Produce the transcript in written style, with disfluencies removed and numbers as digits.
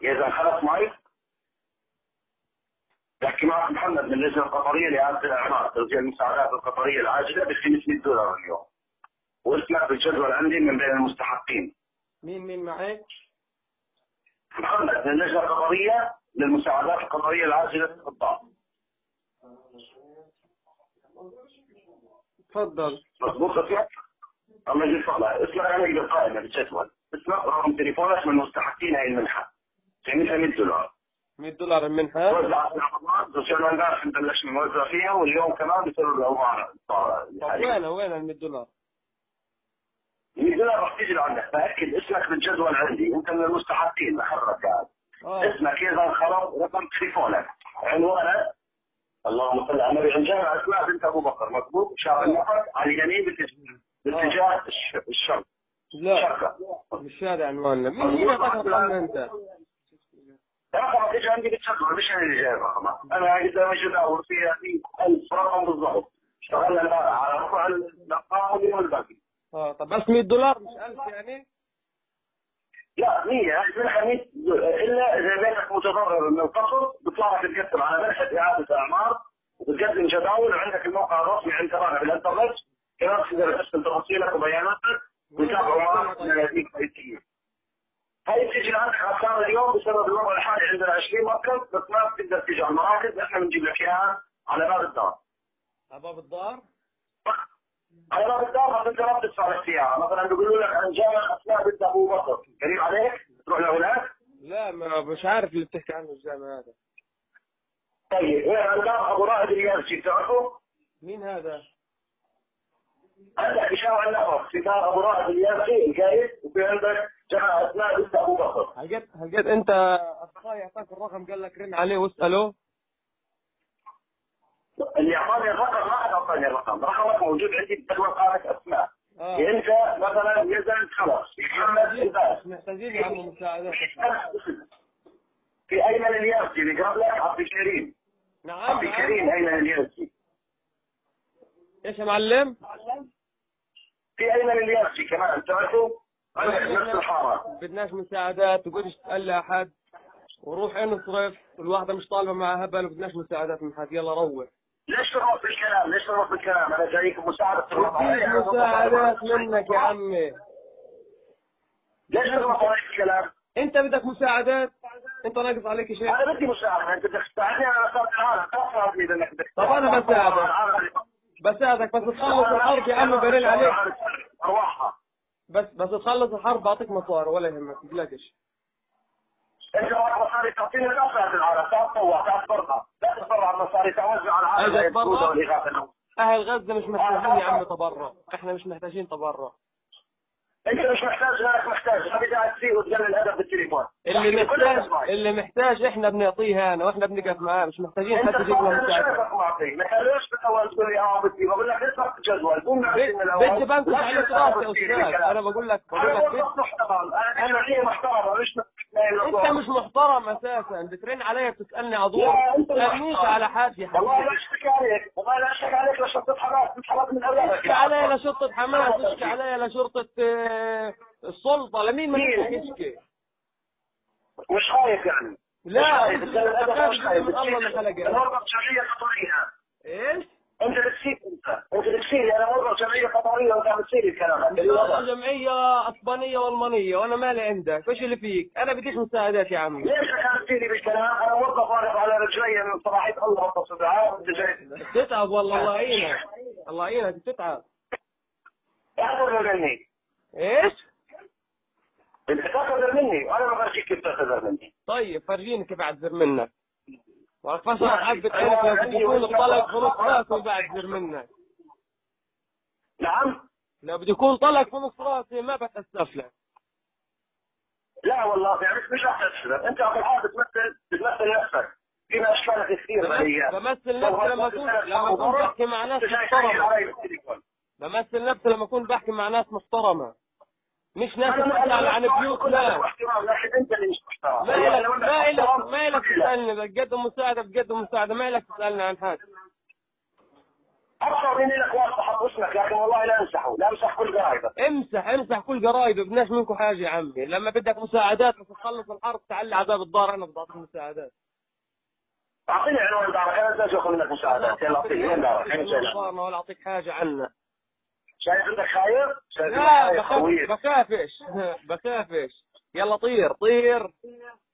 إذا خلص معي بحكي معك محمد من اللجنة القطرية لإعادة الأعمال توزيع المساعدات القطرية العاجلة ب $500 اليوم، واسمك بالجدول عندي من بين المستحقين. مين معك؟ محمد من اللجنة القطرية للمساعدات القطرية العاجلة للقطاع. تفضل. مضبوط اسمك؟ الله يجزيك خير. اسمك عندك بالقائمة بالجدول، اسمك رقم تليفونك من المستحقين هاي المنحة. قيمتها $100. $100 المنحة؟ توزع على الأعمال، وصرنا امبارح بلشنا نوزع فيها، واليوم كمان بصيروا الأوضاع. طب وين $100؟ $100 راح تيجي لعندك، بأكد اسمك بالجدول عندي، أنت من المستحقين محرك قاعد. اسمك إذا خلاص، رقم تليفونك، عنوانك، اللهم صل على النبي، عن جامع أسماء بنت أبو بكر، مضبوط؟ شارع النفق على اليمين باتجاه الشرق. لا مش هذا عنواننا. مين أعطاك رقمنا أنت؟ رقمك اجى عندي بالجدول، مش انا اللي جايب رقمك، انا قدامي جداول فيها 1000 رقم بالضبط، اشتغلنا على رفع الارقام والباقي. طب بس $100 مش 1000 يعني؟ لا 100 منحة 100 الا اذا بيتك متضرر من القصر بيطلع لك تقدم على منحة اعادة اعمار وبتقدم جداول، وعندك الموقع الرسمي عند تبعنا بالانترنت، كمان تقدر ترسل تفاصيلك وبياناتك وتتابعوا معك مناديك رئيسية. هاي بتيجي لعندك عشان اليوم بسبب الوضع الحالي عندنا 20 مركز، بس ما بتقدر تيجي على المراكز، احنا بنجيب لك اياها على باب الدار. على باب الدار؟ على باب الدار بس انت ما بتدفع لك اياها، مثلا بيقولوا لك عن جامع اسماء بنت ابو بكر، قريب عليك؟ تروح لهناك؟ لا مش عارف اللي بتحكي عنه الجامع هذا. طيب وين عند ابو رائد اليابسي بتعرفه؟ مين هذا؟ عندك شارع النفق في دار ابو رائد اليابسي القايد، وفي عندك جامع اسماء بنت ابو بكر. هلقيت انت اصدقائي اعطاك الرقم قال لك رن عليه واساله؟ اللي اعطاني الرقم ما حد اعطاني الرقم، رقمك موجود عندي بجدول قائمة اسماء. انت مثلا يزن خلص محمد الباس محتاجين يا عم مساعدات. في ايمن اليابسي اللي قبل لك عبد الكريم. نعم عبد الكريم ايمن اليابسي. ايش يا معلم؟ في ايمن اليابسي كمان تعرفوا؟ نفس الحارة. بدناش مساعدات، تقولش تسال احد وروح نصرف، الواحدة مش طالبة معها هبل وبدناش مساعدات من حد، يلا روح. ليش تروح بالكلام؟ ليش تروح بالكلام؟ انا جايك مساعدة تروح بديش مساعدات منك يا عمي. ليش تروح بالكلام؟ انت بدك مساعدات؟ انت ناقص عليك شيء؟ انا بدي مساعدة، انت بدك تساعدني، انا صرت العالم خلاص لي انك بدك. طب انا بساعدك بس تخلص الحرب يا عم برن عليك. ارواحها. بس تخلص الحرب بعطيك مصاري ولا يهمك، ما تقلقش. انت معك مصاري تعطيني الأفراد العالم، تطوع تبرع، لا تتبرع مصاري توزع على العالم. اهل غزة مش محتاجين يا عم تبرع، احنا مش محتاجين تبرع. انت مش محتاج، غيرك محتاج، خلي قاعد فيه وتقلل الادب بالتليفون. اللي محتاج احنا بنعطيه انا، واحنا بنقف معاه، مش محتاجين حد يجيب لنا مساعدة. ما خلوش بالأول تقول لي بدي، بقول لك اسمك الجدول، بدي بنكش عليك راسي يا استاذ، انا بقول لك انا محترم، مش انت مش محترم اساسا، بترن عليا بتسالني عضو، ما تسالنيش على حد يا حبيبي. والله لا اشتكي عليك، والله لا اشتكي عليك لشرطة حماس، تتحرك من اولادك. اشتكي عليا لشرطة حماس، اشتكي عليا لشرطة السلطة، لمين ما تشكي؟ مش خايف يعني؟ لا مش خايف من الله اللي خلقك. مرة جمعية قطرية. ايش؟ انت بتكسير انا مرة جمعية قطرية وانت بتصير الكلام. والله جمعية اسبانية والمانية وانا مالي عندك، ايش اللي فيك؟ انا بديش مساعدات يا عمي. ليش خالفتيني بالكلام؟ انا موظف واقف على رجلي من صلاحية الله وتصدعات وانت جاي تتعب والله، الله يعينك الله يعينك تتعب. اعتذر مني. ايش؟ انت تعتذر مني وانا ما برجيك كيف تعتذر مني. طيب فرجيني كيف اعتذر منك. والفصل حبة عينك لو بدي يكون الطلق في نص راسي بعتذر منك. نعم؟ لو بدي يكون طلق في نص راسي ما بتأسف لك. لا والله يعني مش راح تأسف، انت في الحال بتمثل نفسك. فينا اشكالك كثير بمثل نفسي لما اكون بحكي مع ناس محترمة. بمثل نفسي لما اكون بحكي مع ناس محترمة، مش ناس تسأل عن بيوت ناس. انت اللي مش محترم. ما إلك تسألني، بتقدم مساعدة ما إلك تسألني عن حاجة. ابصر اني لك واسطه حط اسمك، لكن والله لا امسحه، لا امسح كل قرايبك. امسح كل قرايبي، بدناش منكم حاجه يا عمي. لما بدك مساعدات بس تخلص الحرب تعال عذاب الدار، انا بدي اعطيك مساعدات. اعطيني عنوان دارك، انا بدي اخذ منك مساعدات. يلا اعطيني وين دارك؟ ولا اعطيك حاجه عنا. شايف انك خايف؟ شايف انك لا خايف خويك. بخافش. بخافش. يلا طير.